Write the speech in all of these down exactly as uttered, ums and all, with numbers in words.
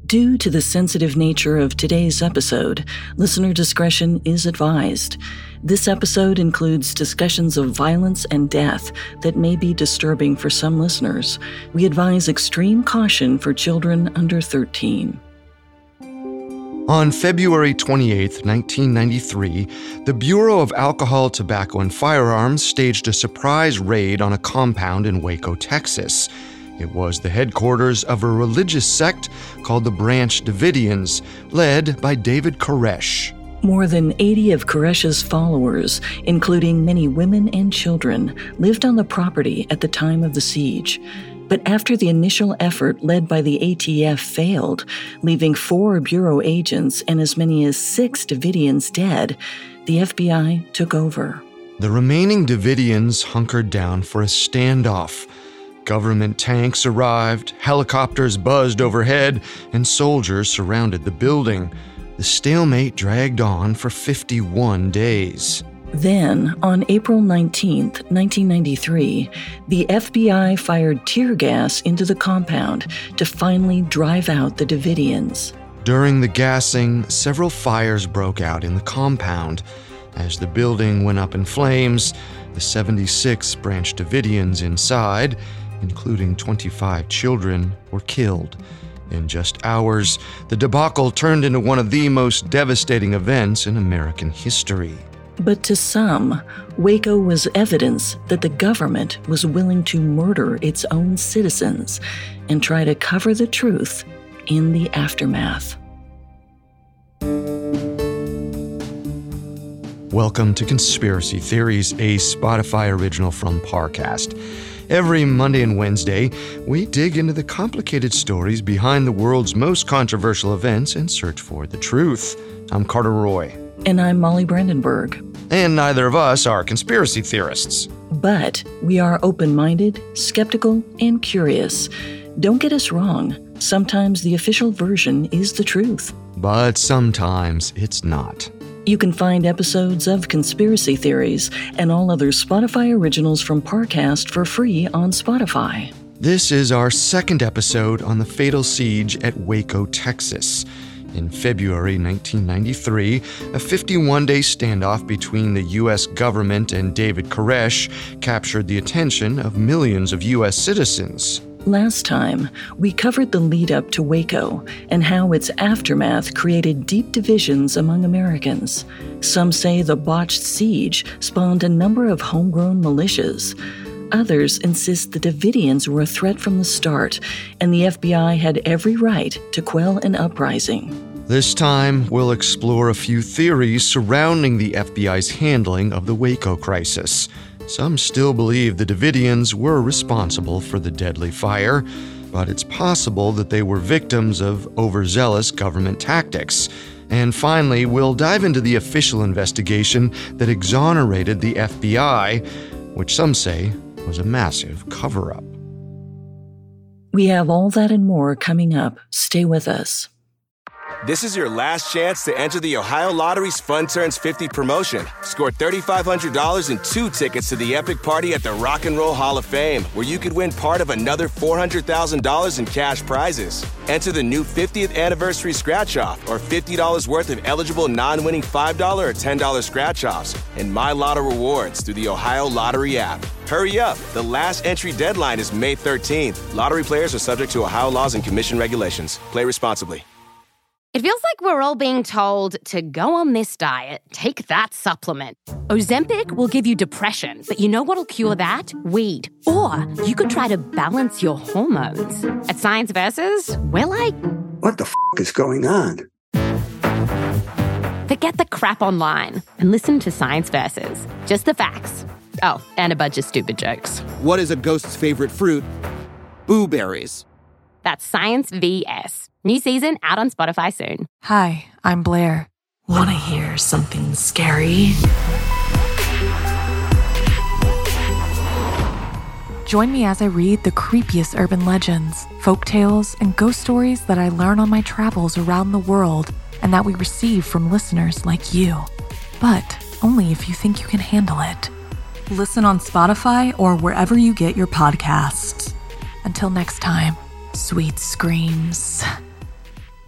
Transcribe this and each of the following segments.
Due to the sensitive nature of today's episode, listener discretion is advised. This episode includes discussions of violence and death that may be disturbing for some listeners. We advise extreme caution for children under thirteen. On February twenty-eighth, nineteen ninety-three, the Bureau of Alcohol, Tobacco, and Firearms staged a surprise raid on a compound in Waco, Texas. It was the headquarters of a religious sect called the Branch Davidians, led by David Koresh. More than eighty of Koresh's followers, including many women and children, lived on the property at the time of the siege. But after the initial effort led by the A T F failed, leaving four Bureau agents and as many as six Davidians dead, the F B I took over. The remaining Davidians hunkered down for a standoff. Government tanks arrived, helicopters buzzed overhead, and soldiers surrounded the building. The stalemate dragged on for fifty-one days. Then, on April nineteenth, nineteen ninety-three, the F B I fired tear gas into the compound to finally drive out the Davidians. During the gassing, several fires broke out in the compound. As the building went up in flames, the seventy-six Branch Davidians inside, including twenty-five children, were killed. In just hours, the debacle turned into one of the most devastating events in American history. But to some, Waco was evidence that the government was willing to murder its own citizens and try to cover the truth in the aftermath. Welcome to Conspiracy Theories, a Spotify original from Parcast. Every Monday and Wednesday, we dig into the complicated stories behind the world's most controversial events and search for the truth. I'm Carter Roy. And I'm Molly Brandenburg. And neither of us are conspiracy theorists. But we are open-minded, skeptical, and curious. Don't get us wrong. Sometimes the official version is the truth. But sometimes it's not. You can find episodes of Conspiracy Theories and all other Spotify originals from Parcast for free on Spotify. This is our second episode on the fatal siege at Waco, Texas. In February nineteen ninety-three, a fifty-one-day standoff between the U S government and David Koresh captured the attention of millions of U S citizens. Last time, we covered the lead-up to Waco and how its aftermath created deep divisions among Americans. Some say the botched siege spawned a number of homegrown militias. Others insist the Davidians were a threat from the start, and the F B I had every right to quell an uprising. This time, we'll explore a few theories surrounding the F B I's handling of the Waco crisis. Some still believe the Davidians were responsible for the deadly fire, but it's possible that they were victims of overzealous government tactics. And finally, we'll dive into the official investigation that exonerated the F B I, which some say was a massive cover-up. We have all that and more coming up. Stay with us. This is your last chance to enter the Ohio Lottery's Fun Turns fifty promotion. Score three thousand five hundred dollars and two tickets to the epic party at the Rock and Roll Hall of Fame, where you could win part of another four hundred thousand dollars in cash prizes. Enter the new fiftieth anniversary scratch-off or fifty dollars worth of eligible non-winning five dollars or ten dollars scratch-offs and My Lotto rewards through the Ohio Lottery app. Hurry up. The last entry deadline is May thirteenth. Lottery players are subject to Ohio laws and commission regulations. Play responsibly. It feels like we're all being told to go on this diet, take that supplement. Ozempic will give you depression, but you know what'll cure that? Weed. Or you could try to balance your hormones. At Science Versus, we're like... What the f*** is going on? Forget the crap online and listen to Science Versus. Just the facts. Oh, and a bunch of stupid jokes. What is a ghost's favorite fruit? Blueberries. That's Science V S. New season out on Spotify soon. Hi, I'm Blair. Want to hear something scary? Join me as I read the creepiest urban legends, folktales, and ghost stories that I learn on my travels around the world and that we receive from listeners like you. But only if you think you can handle it. Listen on Spotify or wherever you get your podcasts. Until next time, sweet screams.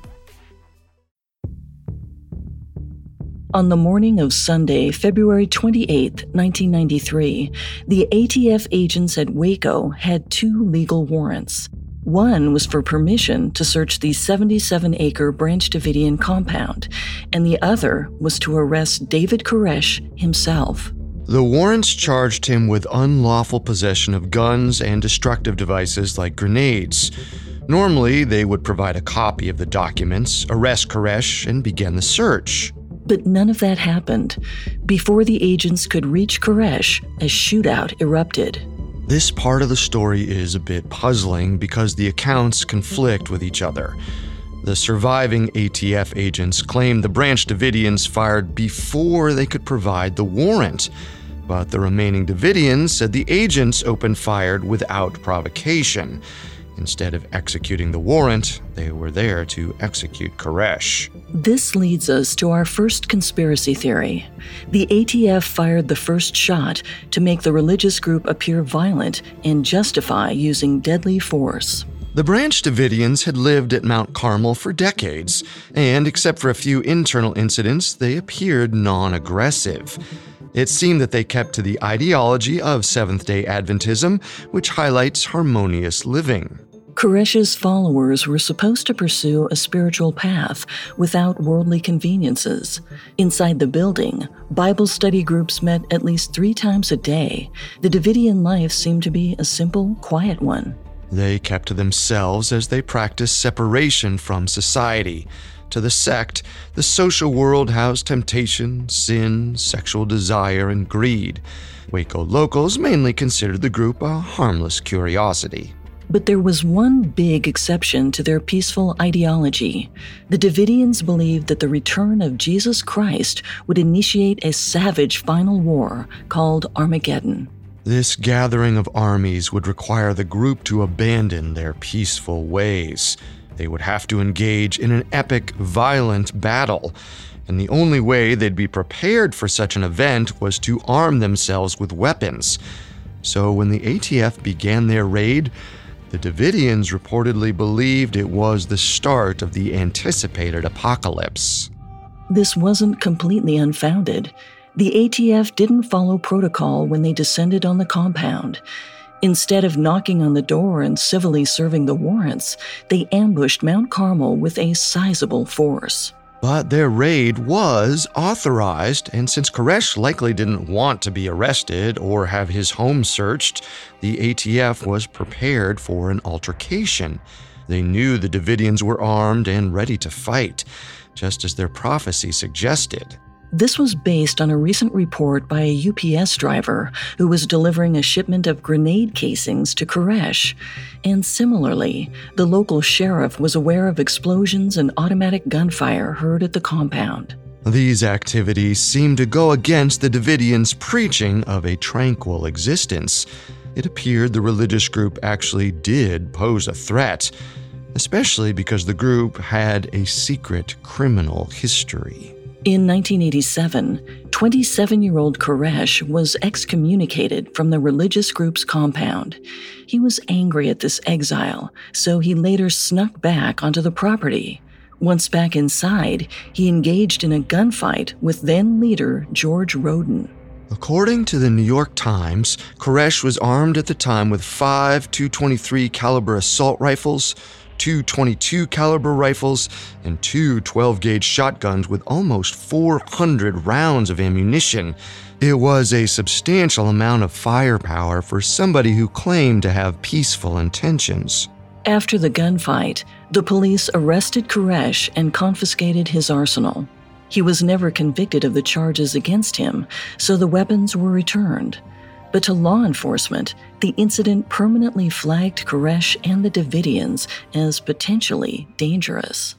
On the morning of Sunday, February twenty-eighth, nineteen ninety-three, the A T F agents at Waco had two legal warrants. One was for permission to search the seventy-seven acre Branch Davidian compound, and the other was to arrest David Koresh himself. The warrants charged him with unlawful possession of guns and destructive devices like grenades. Normally, they would provide a copy of the documents, arrest Koresh, and begin the search. But none of that happened. Before the agents could reach Koresh, a shootout erupted. This part of the story is a bit puzzling because the accounts conflict with each other. The surviving A T F agents claim the Branch Davidians fired before they could provide the warrant, but the remaining Davidians said the agents opened fire without provocation. Instead of executing the warrant, they were there to execute Koresh. This leads us to our first conspiracy theory. The A T F fired the first shot to make the religious group appear violent and justify using deadly force. The Branch Davidians had lived at Mount Carmel for decades, and except for a few internal incidents, they appeared non-aggressive. It seemed that they kept to the ideology of Seventh-day Adventism, which highlights harmonious living. Koresh's followers were supposed to pursue a spiritual path without worldly conveniences. Inside the building, Bible study groups met at least three times a day. The Davidian life seemed to be a simple, quiet one. They kept to themselves as they practiced separation from society. To the sect, the social world housed temptation, sin, sexual desire, and greed. Waco locals mainly considered the group a harmless curiosity. But there was one big exception to their peaceful ideology. The Davidians believed that the return of Jesus Christ would initiate a savage final war called Armageddon. This gathering of armies would require the group to abandon their peaceful ways. They would have to engage in an epic, violent battle, and the only way they'd be prepared for such an event was to arm themselves with weapons. So when the A T F began their raid, the Davidians reportedly believed it was the start of the anticipated apocalypse. This wasn't completely unfounded. The A T F didn't follow protocol when they descended on the compound. Instead of knocking on the door and civilly serving the warrants, they ambushed Mount Carmel with a sizable force. But their raid was authorized, and since Koresh likely didn't want to be arrested or have his home searched, the A T F was prepared for an altercation. They knew the Davidians were armed and ready to fight, just as their prophecy suggested. This was based on a recent report by a U P S driver who was delivering a shipment of grenade casings to Koresh. And similarly, the local sheriff was aware of explosions and automatic gunfire heard at the compound. These activities seemed to go against the Davidians' preaching of a tranquil existence. It appeared the religious group actually did pose a threat, especially because the group had a secret criminal history. In nineteen eighty-seven, twenty-seven-year-old Koresh was excommunicated from the religious group's compound. He was angry at this exile, so he later snuck back onto the property. Once back inside, he engaged in a gunfight with then-leader George Roden. According to the New York Times, Koresh was armed at the time with five two twenty-three caliber assault rifles, two twenty-two caliber rifles, and two twelve gauge shotguns with almost four hundred rounds of ammunition. It was a substantial amount of firepower for somebody who claimed to have peaceful intentions. After the gunfight, the police arrested Koresh and confiscated his arsenal. He was never convicted of the charges against him, so the weapons were returned. But to law enforcement, the incident permanently flagged Koresh and the Davidians as potentially dangerous.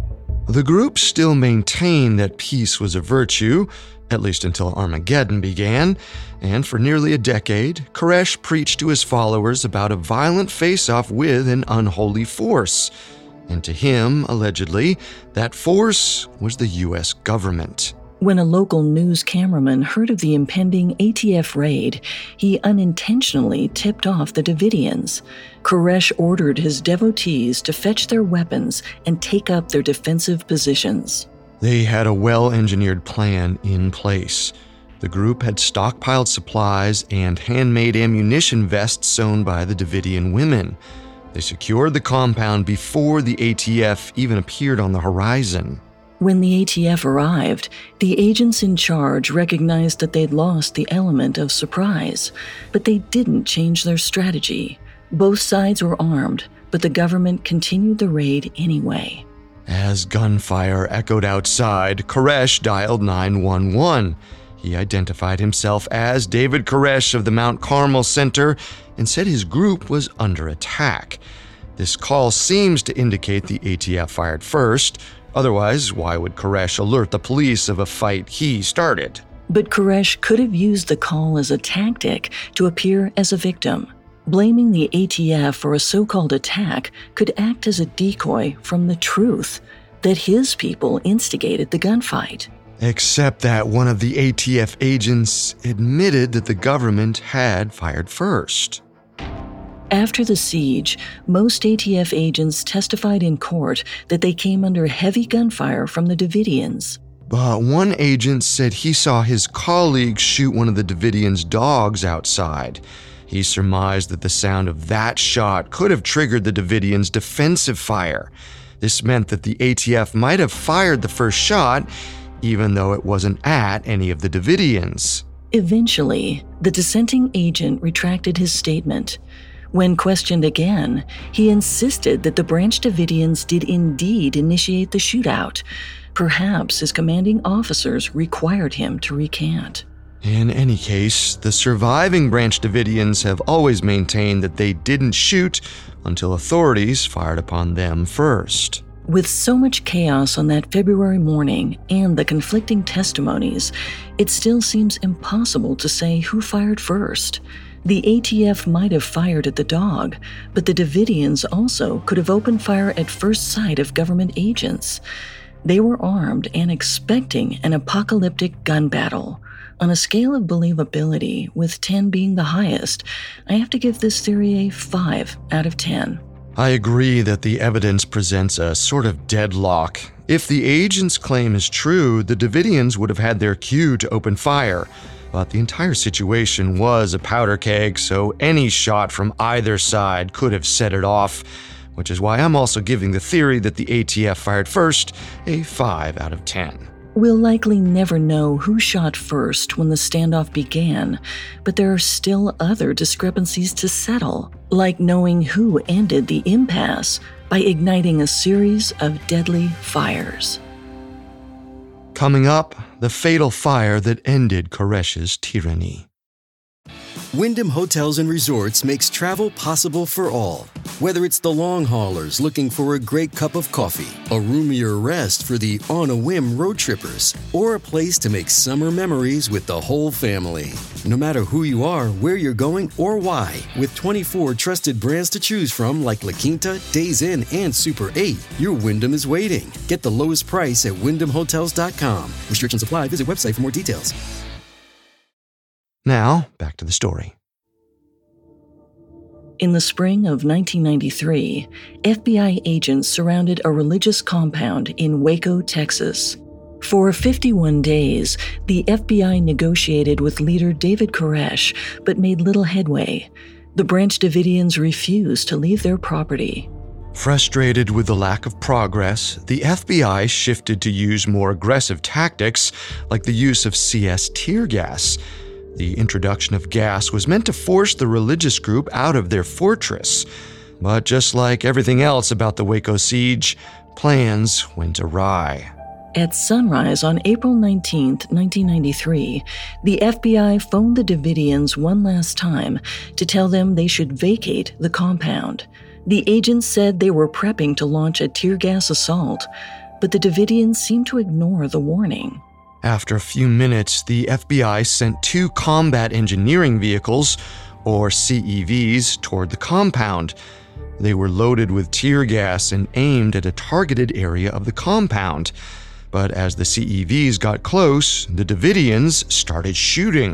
The group still maintained that peace was a virtue, at least until Armageddon began, and for nearly a decade, Koresh preached to his followers about a violent face-off with an unholy force. And to him, allegedly, that force was the U S government. When a local news cameraman heard of the impending A T F raid, he unintentionally tipped off the Davidians. Koresh ordered his devotees to fetch their weapons and take up their defensive positions. They had a well-engineered plan in place. The group had stockpiled supplies and handmade ammunition vests sewn by the Davidian women. They secured the compound before the A T F even appeared on the horizon. When the A T F arrived, the agents in charge recognized that they'd lost the element of surprise, but they didn't change their strategy. Both sides were armed, but the government continued the raid anyway. As gunfire echoed outside, Koresh dialed nine one one. He identified himself as David Koresh of the Mount Carmel Center and said his group was under attack. This call seems to indicate the A T F fired first. Otherwise, why would Koresh alert the police of a fight he started? But Koresh could have used the call as a tactic to appear as a victim. Blaming the A T F for a so-called attack could act as a decoy from the truth that his people instigated the gunfight. Except that one of the A T F agents admitted that the government had fired first. After the siege, most A T F agents testified in court that they came under heavy gunfire from the Davidians. But one agent said he saw his colleague shoot one of the Davidians' dogs outside. He surmised that the sound of that shot could have triggered the Davidians' defensive fire. This meant that the A T F might have fired the first shot, even though it wasn't at any of the Davidians. Eventually, the dissenting agent retracted his statement. When questioned again, he insisted that the Branch Davidians did indeed initiate the shootout. Perhaps his commanding officers required him to recant. In any case, the surviving Branch Davidians have always maintained that they didn't shoot until authorities fired upon them first. With so much chaos on that February morning and the conflicting testimonies, it still seems impossible to say who fired first. The A T F might have fired at the dog, but the Davidians also could have opened fire at first sight of government agents. They were armed and expecting an apocalyptic gun battle. On a scale of believability, with ten being the highest, I have to give this theory a five out of ten. I agree that the evidence presents a sort of deadlock. If the agent's claim is true, the Davidians would have had their cue to open fire. But the entire situation was a powder keg, so any shot from either side could have set it off, which is why I'm also giving the theory that the A T F fired first a five out of ten. We'll likely never know who shot first when the standoff began, but there are still other discrepancies to settle, like knowing who ended the impasse by igniting a series of deadly fires. Coming up, the fatal fire that ended Koresh's tyranny. Wyndham Hotels and Resorts makes travel possible for all. Whether it's the long haulers looking for a great cup of coffee, a roomier rest for the on-a-whim road trippers, or a place to make summer memories with the whole family. No matter who you are, where you're going, or why, with twenty-four trusted brands to choose from like La Quinta, Days Inn, and Super eight, your Wyndham is waiting. Get the lowest price at wyndham hotels dot com. Restrictions apply. Visit website for more details. Now, back to the story. In the spring of nineteen ninety-three, F B I agents surrounded a religious compound in Waco, Texas. For fifty-one days, the F B I negotiated with leader David Koresh, but made little headway. The Branch Davidians refused to leave their property. Frustrated with the lack of progress, the F B I shifted to use more aggressive tactics, like the use of C S tear gas. The introduction of gas was meant to force the religious group out of their fortress. But just like everything else about the Waco siege, plans went awry. At sunrise on April nineteenth, nineteen ninety-three, the F B I phoned the Davidians one last time to tell them they should vacate the compound. The agents said they were prepping to launch a tear gas assault, but the Davidians seemed to ignore the warning. After a few minutes, the F B I sent two combat engineering vehicles, or C E Vs, toward the compound. They were loaded with tear gas and aimed at a targeted area of the compound. But as the C E Vs got close, the Davidians started shooting.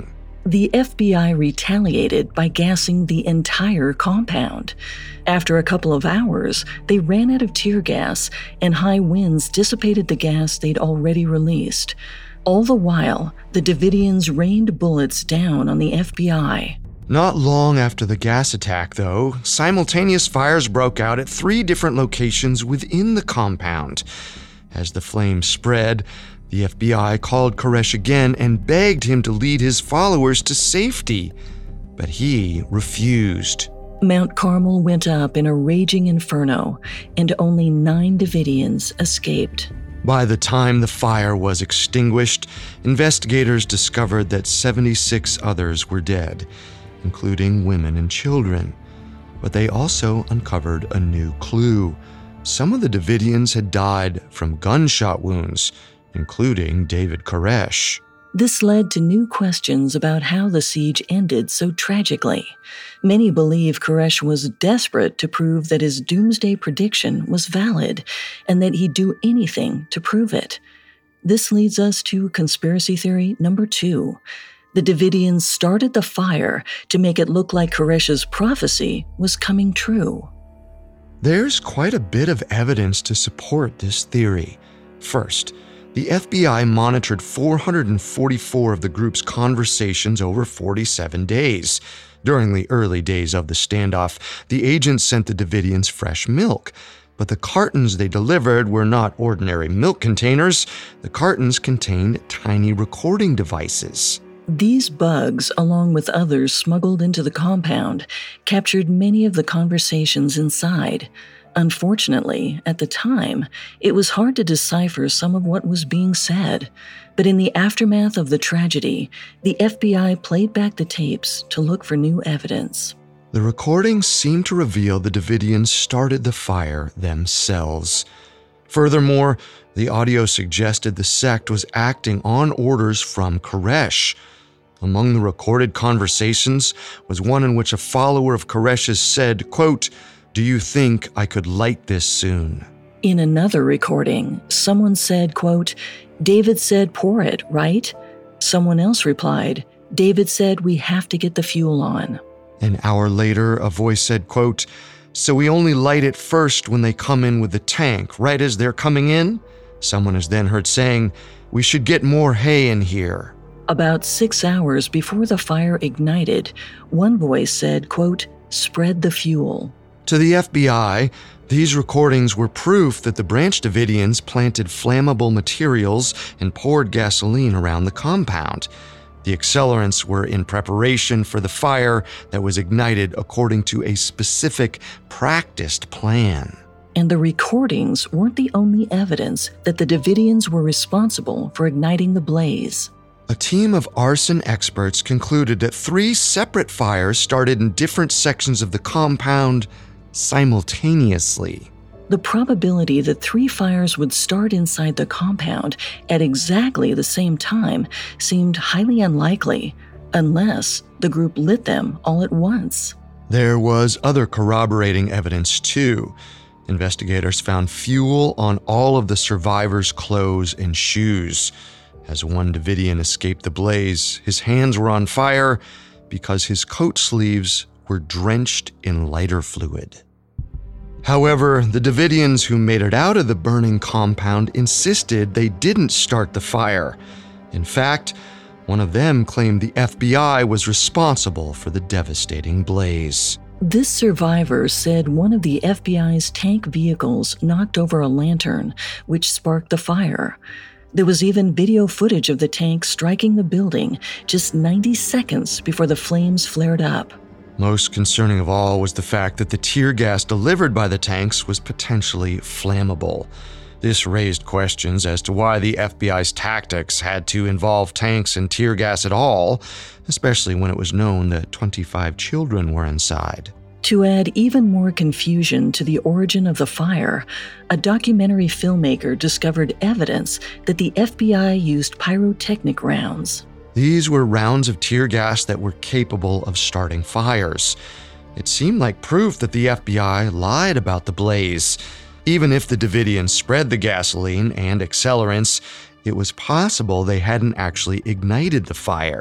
The F B I retaliated by gassing the entire compound. After a couple of hours, they ran out of tear gas, and high winds dissipated the gas they'd already released. All the while, the Davidians rained bullets down on the F B I. Not long after the gas attack, though, simultaneous fires broke out at three different locations within the compound. As the flames spread, the F B I called Koresh again and begged him to lead his followers to safety, but he refused. Mount Carmel went up in a raging inferno, and only nine Davidians escaped. By the time the fire was extinguished, investigators discovered that seventy-six others were dead, including women and children. But they also uncovered a new clue. Some of the Davidians had died from gunshot wounds, including David Koresh. This led to new questions about how the siege ended so tragically. Many believe Koresh was desperate to prove that his doomsday prediction was valid and that he'd do anything to prove it. This leads us to conspiracy theory number two. The Davidians started the fire to make it look like Koresh's prophecy was coming true. There's quite a bit of evidence to support this theory. First, the F B I monitored four hundred forty-four of the group's conversations over forty-seven days. During the early days of the standoff, the agents sent the Davidians fresh milk, but the cartons they delivered were not ordinary milk containers. The cartons contained tiny recording devices. These bugs, along with others smuggled into the compound, captured many of the conversations inside. Unfortunately, at the time, it was hard to decipher some of what was being said. But in the aftermath of the tragedy, the F B I played back the tapes to look for new evidence. The recordings seemed to reveal the Davidians started the fire themselves. Furthermore, the audio suggested the sect was acting on orders from Koresh. Among the recorded conversations was one in which a follower of Koresh's said, quote, "Do you think I could light this soon?" In another recording, someone said, quote, "David said pour it, right?" Someone else replied, "David said we have to get the fuel on." An hour later, a voice said, quote, "So we only light it first when they come in with the tank, right as they're coming in?" Someone is then heard saying, "We should get more hay in here." About six hours before the fire ignited, one voice said, quote, "Spread the fuel." To the F B I, these recordings were proof that the Branch Davidians planted flammable materials and poured gasoline around the compound. The accelerants were in preparation for the fire that was ignited according to a specific, practiced plan. And the recordings weren't the only evidence that the Davidians were responsible for igniting the blaze. A team of arson experts concluded that three separate fires started in different sections of the compound simultaneously. The probability that three fires would start inside the compound at exactly the same time seemed highly unlikely, unless the group lit them all at once. There was other corroborating evidence, too. Investigators found fuel on all of the survivors' clothes and shoes. As one Davidian escaped the blaze, his hands were on fire because his coat sleeves were drenched in lighter fluid. However, the Davidians who made it out of the burning compound insisted they didn't start the fire. In fact, one of them claimed the F B I was responsible for the devastating blaze. This survivor said one of the F B I's tank vehicles knocked over a lantern, which sparked the fire. There was even video footage of the tank striking the building just ninety seconds before the flames flared up. Most concerning of all was the fact that the tear gas delivered by the tanks was potentially flammable. This raised questions as to why the F B I's tactics had to involve tanks and tear gas at all, especially when it was known that twenty-five children were inside. To add even more confusion to the origin of the fire, a documentary filmmaker discovered evidence that the F B I used pyrotechnic rounds. These were rounds of tear gas that were capable of starting fires. It seemed like proof that the F B I lied about the blaze. Even if the Davidians spread the gasoline and accelerants, it was possible they hadn't actually ignited the fire.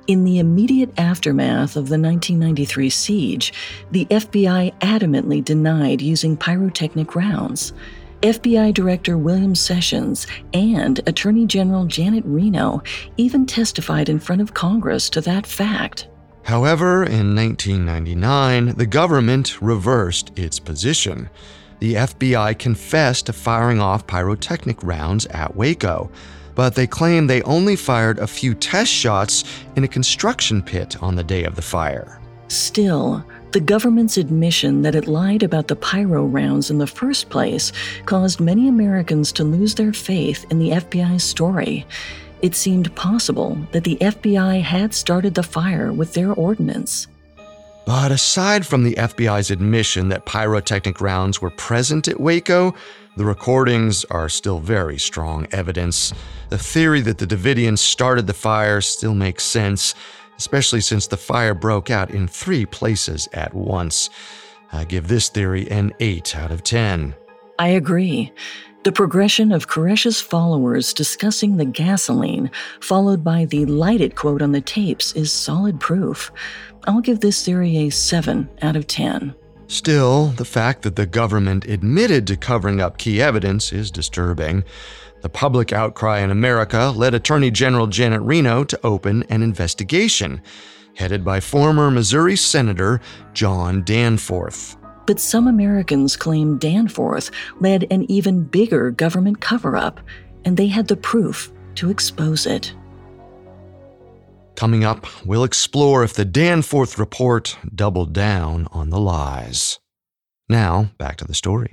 In the immediate aftermath of the nineteen ninety-three siege, the F B I adamantly denied using pyrotechnic rounds. F B I Director William Sessions and Attorney General Janet Reno even testified in front of Congress to that fact. However, in nineteen ninety-nine, the government reversed its position. The F B I confessed to firing off pyrotechnic rounds at Waco, but they claimed they only fired a few test shots in a construction pit on the day of the fire. Still, the government's admission that it lied about the pyro rounds in the first place caused many Americans to lose their faith in the F B I's story. It seemed possible that the F B I had started the fire with their ordnance. But aside from the F B I's admission that pyrotechnic rounds were present at Waco, the recordings are still very strong evidence. The theory that the Davidians started the fire still makes sense, especially since the fire broke out in three places at once. I give this theory an eight out of ten. I agree. The progression of Koresh's followers discussing the gasoline, followed by the light it quote on the tapes, is solid proof. I'll give this theory a seven out of ten. Still, the fact that the government admitted to covering up key evidence is disturbing. The public outcry in America led Attorney General Janet Reno to open an investigation, headed by former Missouri Senator John Danforth. But some Americans claim Danforth led an even bigger government cover-up, and they had the proof to expose it. Coming up, we'll explore if the Danforth report doubled down on the lies. Now, back to the story.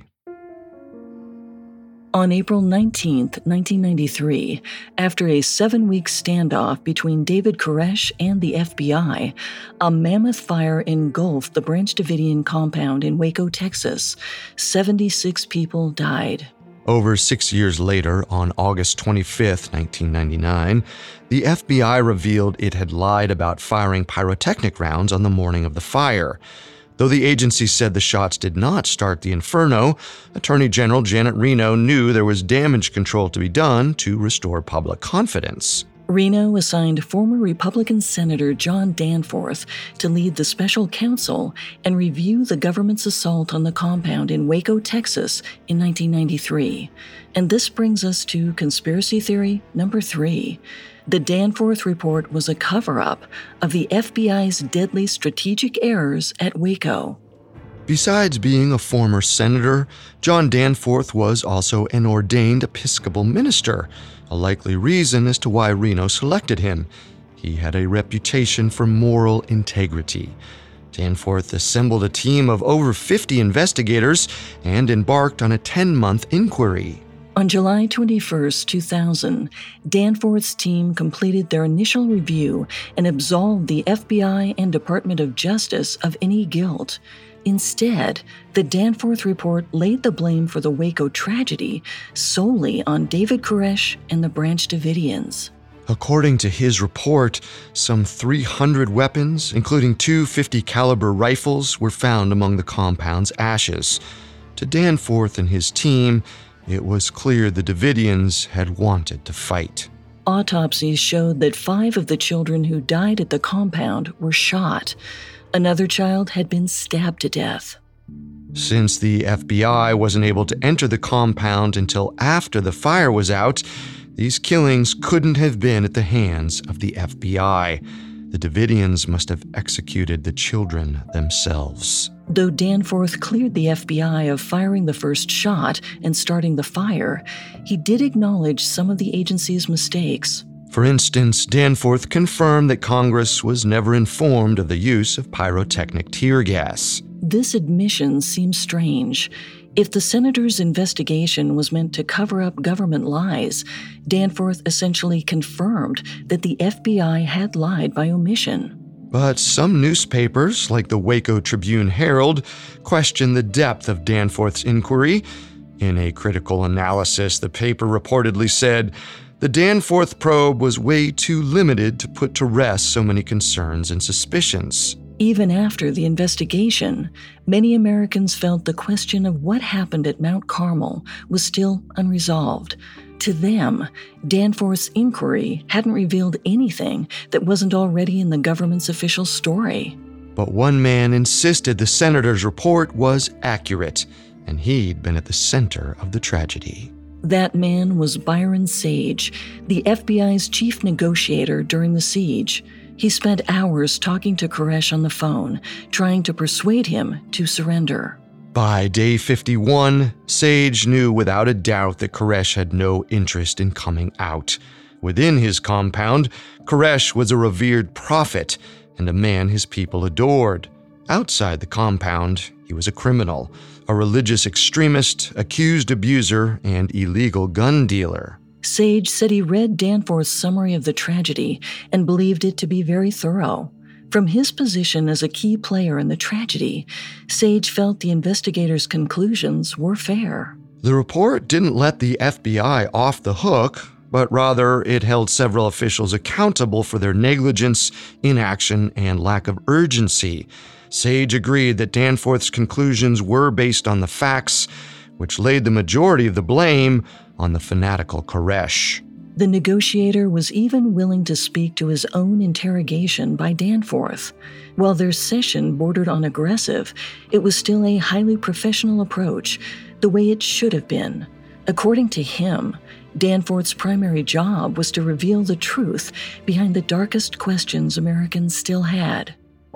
On April nineteenth, nineteen ninety-three, after a seven-week standoff between David Koresh and the F B I, a mammoth fire engulfed the Branch Davidian compound in Waco, Texas. seventy-six people died. Over six years later, on August twenty-fifth, nineteen ninety-nine, the F B I revealed it had lied about firing pyrotechnic rounds on the morning of the fire. Though the agency said the shots did not start the inferno, Attorney General Janet Reno knew there was damage control to be done to restore public confidence. Reno assigned former Republican Senator John Danforth to lead the special counsel and review the government's assault on the compound in Waco, Texas in nineteen ninety-three. And this brings us to conspiracy theory number three. The Danforth report was a cover-up of the F B I's deadly strategic errors at Waco. Besides being a former senator, John Danforth was also an ordained Episcopal minister, a likely reason as to why Reno selected him. He had a reputation for moral integrity. Danforth assembled a team of over fifty investigators and embarked on a ten-month inquiry. On July twenty-first, two thousand, Danforth's team completed their initial review and absolved the F B I and Department of Justice of any guilt. Instead, the Danforth report laid the blame for the Waco tragedy solely on David Koresh and the Branch Davidians. According to his report, some three hundred weapons, including two fifty caliber rifles, were found among the compound's ashes. To Danforth and his team, it was clear the Davidians had wanted to fight. Autopsies showed that five of the children who died at the compound were shot. Another child had been stabbed to death. Since the F B I wasn't able to enter the compound until after the fire was out, these killings couldn't have been at the hands of the F B I. The Davidians must have executed the children themselves. Though Danforth cleared the F B I of firing the first shot and starting the fire, he did acknowledge some of the agency's mistakes. For instance, Danforth confirmed that Congress was never informed of the use of pyrotechnic tear gas. This admission seems strange. If the senator's investigation was meant to cover up government lies, Danforth essentially confirmed that the F B I had lied by omission. But some newspapers, like the Waco Tribune-Herald, question the depth of Danforth's inquiry. In a critical analysis, the paper reportedly said, "The Danforth probe was way too limited to put to rest so many concerns and suspicions." Even after the investigation, many Americans felt the question of what happened at Mount Carmel was still unresolved. To them, Danforth's inquiry hadn't revealed anything that wasn't already in the government's official story. But one man insisted the senator's report was accurate, and he'd been at the center of the tragedy. That man was Byron Sage, the F B I's chief negotiator during the siege. He spent hours talking to Koresh on the phone, trying to persuade him to surrender. By day fifty-one, Sage knew without a doubt that Koresh had no interest in coming out. Within his compound, Koresh was a revered prophet and a man his people adored. Outside the compound, he was a criminal, a religious extremist, accused abuser, and illegal gun dealer. Sage said he read Danforth's summary of the tragedy and believed it to be very thorough. From his position as a key player in the tragedy, Sage felt the investigators' conclusions were fair. The report didn't let the F B I off the hook, but rather it held several officials accountable for their negligence, inaction, and lack of urgency. Sage agreed that Danforth's conclusions were based on the facts, which laid the majority of the blame on the fanatical Koresh. The negotiator was even willing to speak to his own interrogation by Danforth. While their session bordered on aggressive, it was still a highly professional approach, the way it should have been. According to him, Danforth's primary job was to reveal the truth behind the darkest questions Americans still had.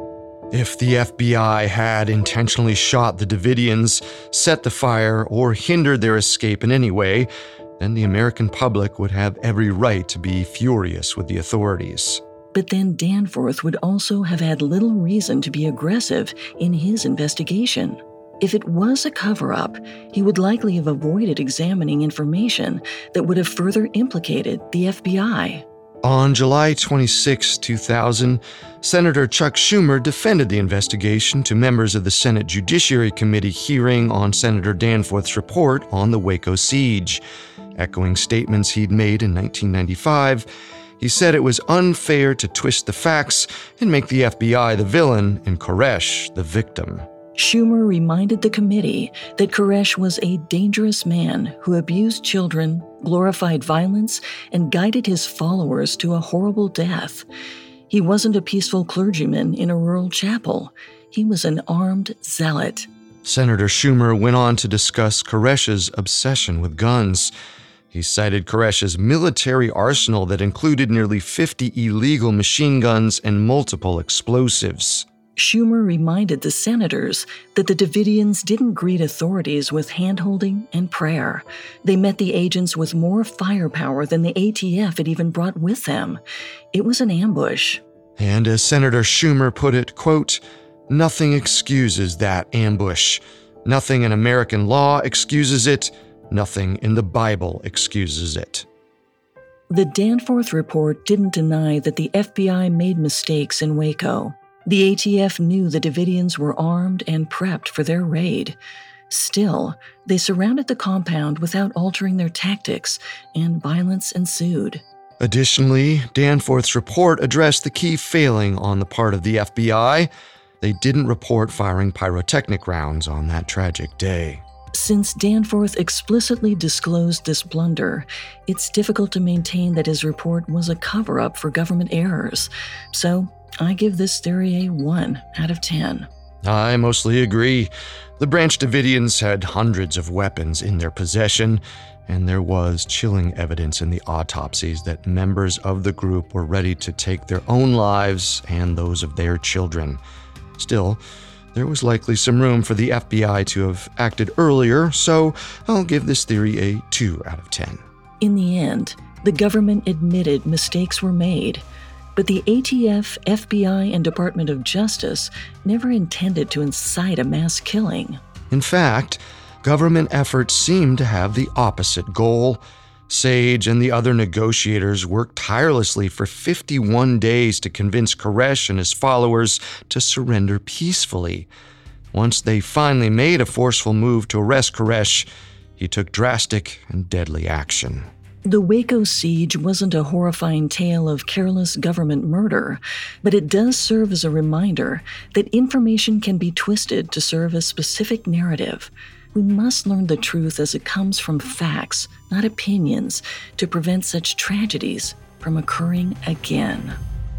If the F B I had intentionally shot the Davidians, set the fire, or hindered their escape in any way, then the American public would have every right to be furious with the authorities. But then Danforth would also have had little reason to be aggressive in his investigation. If it was a cover-up, he would likely have avoided examining information that would have further implicated the F B I. On July twenty-sixth, two thousand, Senator Chuck Schumer defended the investigation to members of the Senate Judiciary Committee hearing on Senator Danforth's report on the Waco siege. Echoing statements he'd made in nineteen ninety-five, he said it was unfair to twist the facts and make the F B I the villain and Koresh the victim. Schumer reminded the committee that Koresh was a dangerous man who abused children, glorified violence, and guided his followers to a horrible death. He wasn't a peaceful clergyman in a rural chapel. He was an armed zealot. Senator Schumer went on to discuss Koresh's obsession with guns. He cited Koresh's military arsenal that included nearly fifty illegal machine guns and multiple explosives. Schumer reminded the senators that the Davidians didn't greet authorities with hand-holding and prayer. They met the agents with more firepower than the A T F had even brought with them. It was an ambush. And as Senator Schumer put it, quote, "Nothing excuses that ambush. Nothing in American law excuses it. Nothing in the Bible excuses it." The Danforth report didn't deny that the F B I made mistakes in Waco. The A T F knew the Davidians were armed and prepped for their raid. Still, they surrounded the compound without altering their tactics, and violence ensued. Additionally, Danforth's report addressed the key failing on the part of the F B I. They didn't report firing pyrotechnic rounds on that tragic day. Since Danforth explicitly disclosed this blunder, it's difficult to maintain that his report was a cover-up for government errors. So, I give this theory a one out of ten. I mostly agree. The Branch Davidians had hundreds of weapons in their possession, and there was chilling evidence in the autopsies that members of the group were ready to take their own lives and those of their children. Still, there was likely some room for the F B I to have acted earlier, so I'll give this theory a two out of ten. In the end, the government admitted mistakes were made, but the A T F, F B I, and Department of Justice never intended to incite a mass killing. In fact, government efforts seemed to have the opposite goal. Sage and the other negotiators worked tirelessly for fifty-one days to convince Koresh and his followers to surrender peacefully. Once they finally made a forceful move to arrest Koresh, he took drastic and deadly action. The Waco siege wasn't a horrifying tale of careless government murder, but it does serve as a reminder that information can be twisted to serve a specific narrative. We must learn the truth as it comes from facts, not opinions, to prevent such tragedies from occurring again.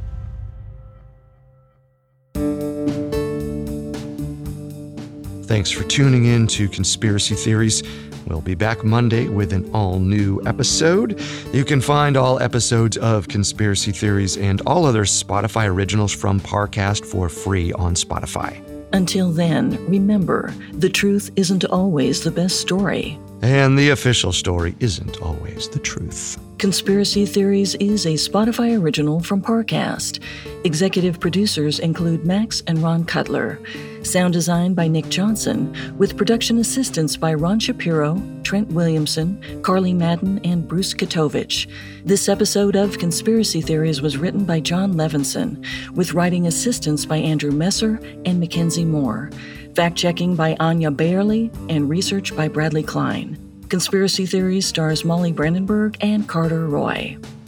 Thanks for tuning in to Conspiracy Theories. We'll be back Monday with an all-new episode. You can find all episodes of Conspiracy Theories and all other Spotify originals from Parcast for free on Spotify. Until then, remember, the truth isn't always the best story. And the official story isn't always the truth. Conspiracy Theories is a Spotify original from Parcast. Executive producers include Max and Ron Cutler. Sound design by Nick Johnson, with production assistance by Ron Shapiro, Trent Williamson, Carly Madden, and Bruce Katovich. This episode of Conspiracy Theories was written by John Levinson, with writing assistance by Andrew Messer and Mackenzie Moore. Fact-checking by Anya Bayerly, and research by Bradley Klein. Conspiracy Theories stars Molly Brandenburg and Carter Roy.